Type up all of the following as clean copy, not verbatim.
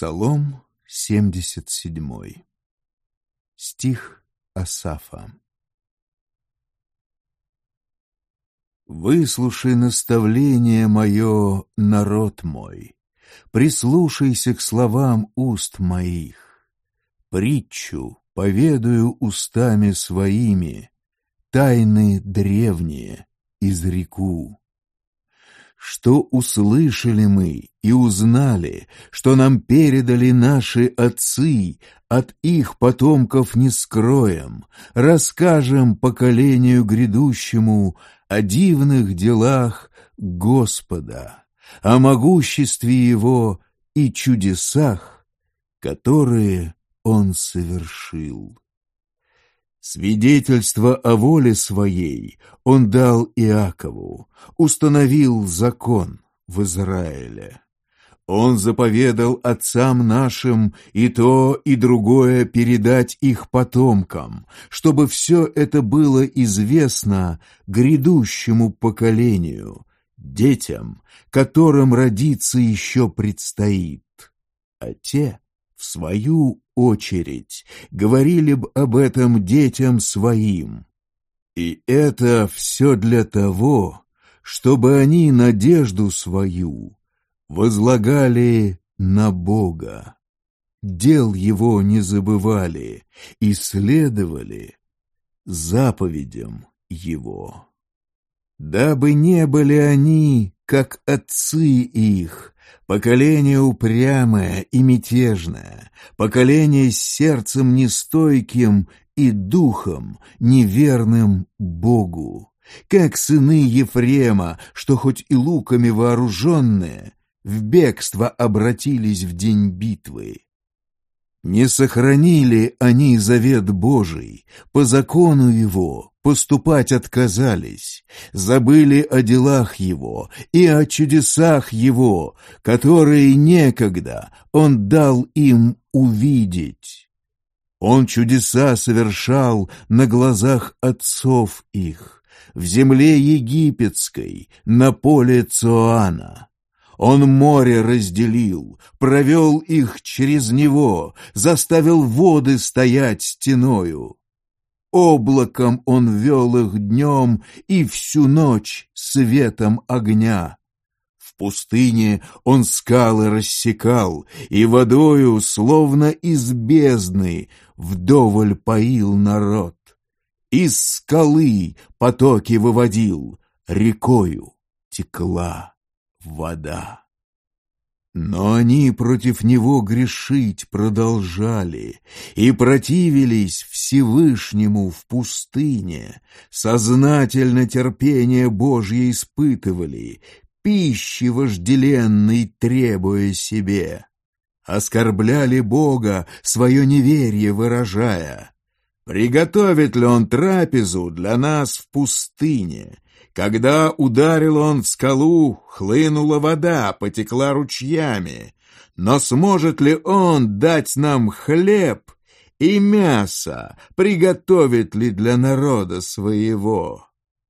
Псалом 77. Стих Асафа. «Выслушай наставление мое, народ мой, прислушайся к словам уст моих. Притчу поведаю устами своими, тайны древние изреку. Что услышали мы и узнали, что нам передали наши отцы, от их потомков не скроем, расскажем поколению грядущему о дивных делах Господа, о могуществе Его и чудесах, которые Он совершил. Свидетельство о воле Своей Он дал Иакову, установил закон в Израиле. Он заповедал отцам нашим и то, и другое передать их потомкам, чтобы все это было известно грядущему поколению, детям, которым родиться еще предстоит. А те, в свою очередь, говорили б об этом детям своим. И это все для того, чтобы они надежду свою возлагали на Бога, дел Его не забывали и следовали заповедям Его. Дабы не были они, как отцы их, поколение упрямое и мятежное, поколение с сердцем нестойким и духом неверным Богу, как сыны Ефрема, что хоть и луками вооруженные, в бегство обратились в день битвы. Не сохранили они завет Божий, по закону Его поступать отказались, забыли о делах Его и о чудесах Его, которые некогда Он дал им увидеть. Он чудеса совершал на глазах отцов их, в земле египетской, на поле Цоана. Он море разделил, провел их через него, заставил воды стоять стеною. Облаком он вел их днем и всю ночь светом огня. В пустыне он скалы рассекал, и водою, словно из бездны, вдоволь поил народ. Из скалы потоки выводил, рекою текла вода. Но они против него грешить продолжали и противились Всевышнему в пустыне, сознательно терпение Божье испытывали, пищи вожделенной требуя себе. Оскорбляли Бога, свое неверие выражая. Приготовит ли Он трапезу для нас в пустыне? Когда ударил он в скалу, хлынула вода, потекла ручьями. Но сможет ли он дать нам хлеб и мясо, приготовит ли для народа своего?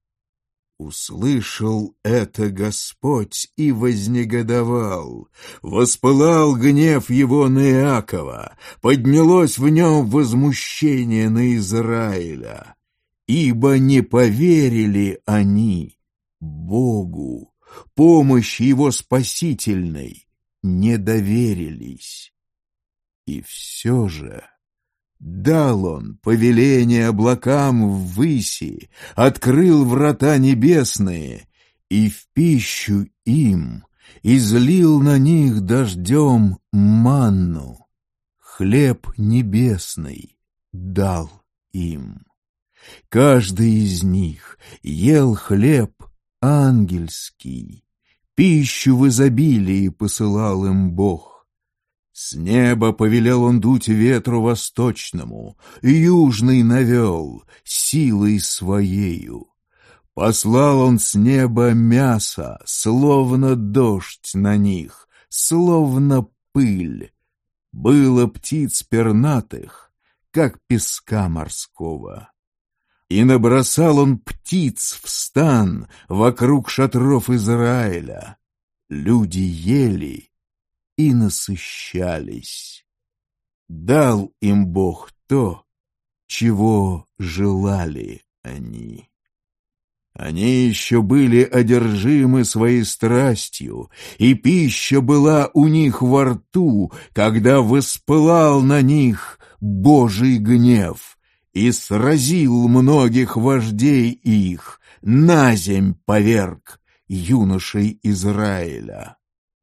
Услышал это Господь и вознегодовал. Воспылал гнев его на Иакова, поднялось в нем возмущение на Израиля. Ибо не поверили они Богу, помощи Его спасительной не доверились. И все же дал Он повеление облакам ввыси, открыл врата небесные, и в пищу им излил на них дождем манну, хлеб небесный дал им. Каждый из них ел хлеб ангельский, пищу в изобилии посылал им Бог. С неба повелел Он дуть ветру восточному, южный навел силой своею. Послал Он с неба мясо, словно дождь на них, словно пыль. Было птиц пернатых, как песка морского. И набросал Он птиц в стан вокруг шатров Израиля. Люди ели и насыщались. Дал им Бог то, чего желали они. Они еще были одержимы своей страстью, и пища была у них во рту, когда воспылал на них Божий гнев и сразил многих вождей их, наземь поверг юношей Израиля.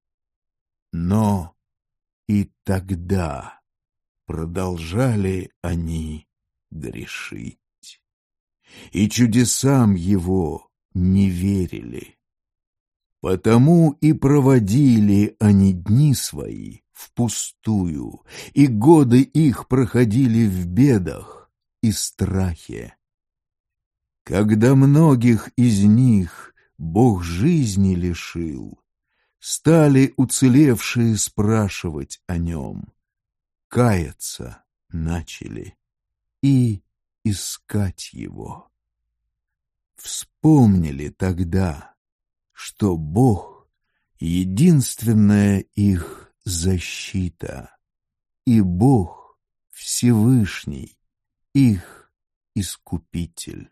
Но и тогда продолжали они грешить, и чудесам его не верили. Потому и проводили они дни свои впустую, и годы их проходили в бедах и страхе. Когда многих из них Бог жизни лишил, стали уцелевшие спрашивать о нем, каяться начали и искать его. Вспомнили тогда, что Бог — единственная их защита, и Бог Всевышний — их Искупитель.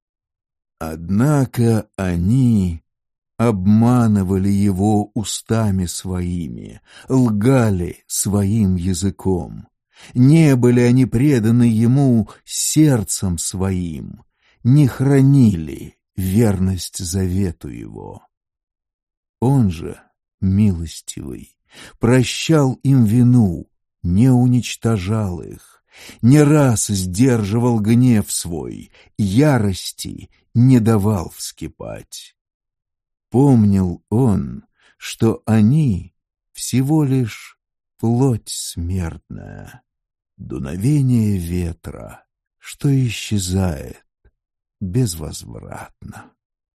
Однако они обманывали его устами своими, лгали своим языком. Не были они преданы ему сердцем своим, не хранили верность завету его. Он же, милостивый, прощал им вину, не уничтожал их, не раз сдерживал гнев свой, ярости не давал вскипать. Помнил он, что они всего лишь плоть смертная, дуновение ветра, что исчезает безвозвратно.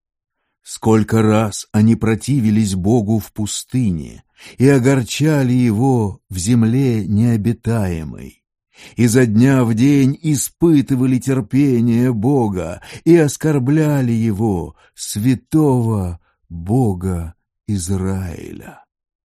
Сколько раз они противились Богу в пустыне и огорчали Его в земле необитаемой, изо дня в день испытывали терпение Бога и оскорбляли Его, святого Бога Израиля.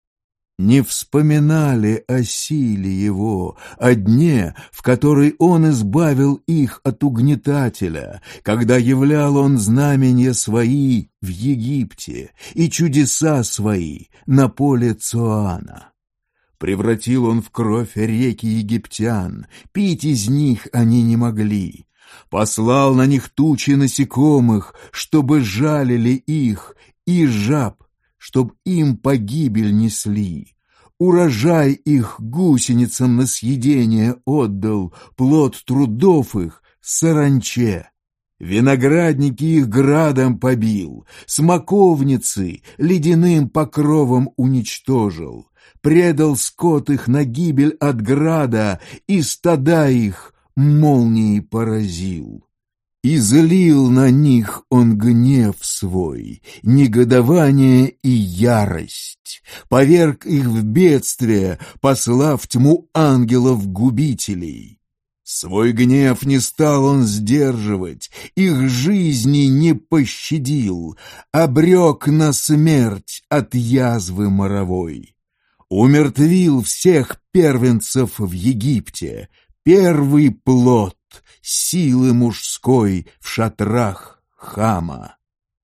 Не вспоминали о силе Его, о дне, в который Он избавил их от угнетателя, когда являл Он знамения свои в Египте и чудеса свои на поле Цоана. Превратил Он в кровь реки египтян, пить из них они не могли. Послал на них тучи насекомых, чтобы жалили их, и жаб, чтоб им погибель несли. Урожай их гусеницам на съедение отдал, плод трудов их саранче. Виноградники их градом побил, смоковницы ледяным покровом уничтожил, предал скот их на гибель от града, и стада их молнией поразил. Излил на них он гнев свой, негодование и ярость, поверг их в бедствие, послав тьму ангелов-губителей. Свой гнев не стал он сдерживать, их жизни не пощадил, обрек на смерть от язвы моровой. Умертвил всех первенцев в Египте, первый плод силы мужской в шатрах Хама.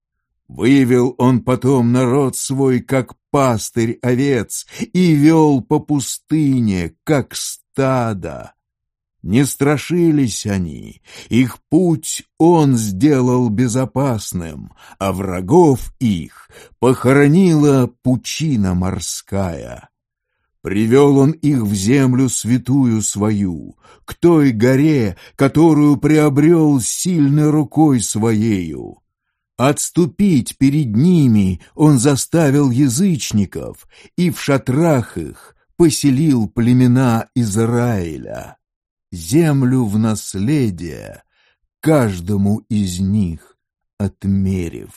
Вывел он потом народ свой, как пастырь овец, и вел по пустыне, как стадо. Не страшились они, их путь он сделал безопасным, а врагов их похоронила пучина морская. Привел он их в землю святую свою, к той горе, которую приобрел сильной рукой своею. Отступить перед ними он заставил язычников, и в шатрах их поселил племена Израиля. Землю в наследие каждому из них отмерив.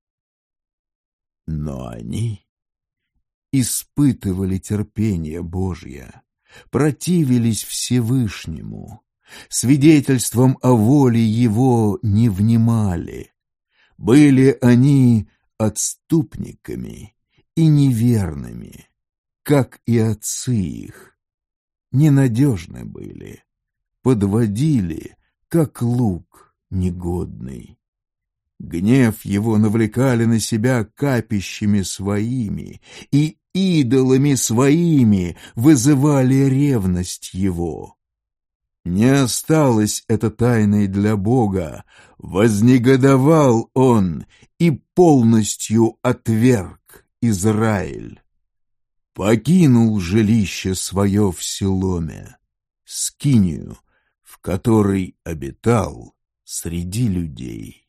Но они испытывали терпение Божье, противились Всевышнему, свидетельством о воле Его не внимали. Были они отступниками и неверными. как и отцы их, ненадежны были, подводили, как лук негодный. Гнев его навлекали на себя капищами своими, и идолами своими вызывали ревность его. Не осталось это тайной для Бога, вознегодовал он и полностью отверг Израиль. Покинул жилище свое в Силоме, скинию, в которой обитал среди людей.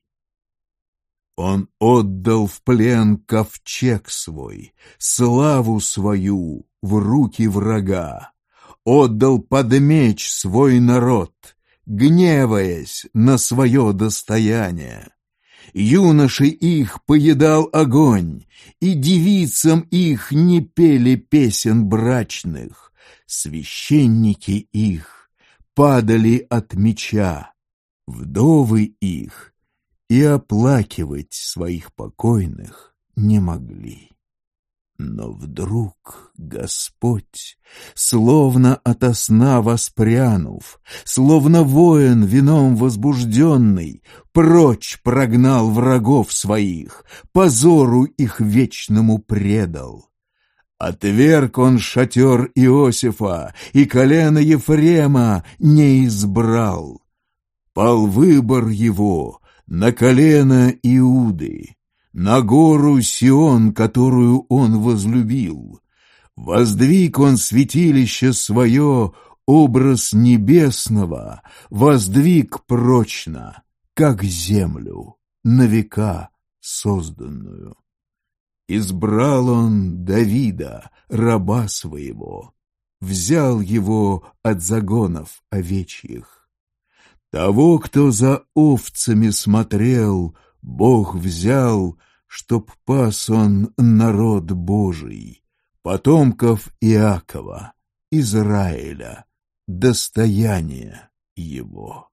Он отдал в плен ковчег свой, славу свою в руки врага, отдал под меч свой народ, гневаясь на свое достояние. Юноши их поедал огонь, и девицам их не пели песен брачных. Священники их падали от меча, вдовы их и оплакивать своих покойных не могли. Но вдруг Господь, словно ото сна воспрянув, словно воин вином возбужденный, прочь прогнал врагов своих, позору их вечному предал. Отверг он шатер Иосифа, и колено Ефрема не избрал. Пал выбор его на колено Иуды, на гору Сион, которую он возлюбил. Воздвиг он святилище свое, образ небесного, воздвиг прочно, как землю, на века созданную. Избрал он Давида, раба своего, взял его от загонов овечьих. Того, кто за овцами смотрел, Бог взял, чтоб пас он народ Божий, потомков Иакова, Израиля, достояние его.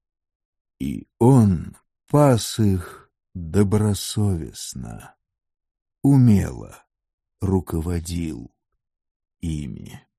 И он пас их добросовестно, умело руководил ими.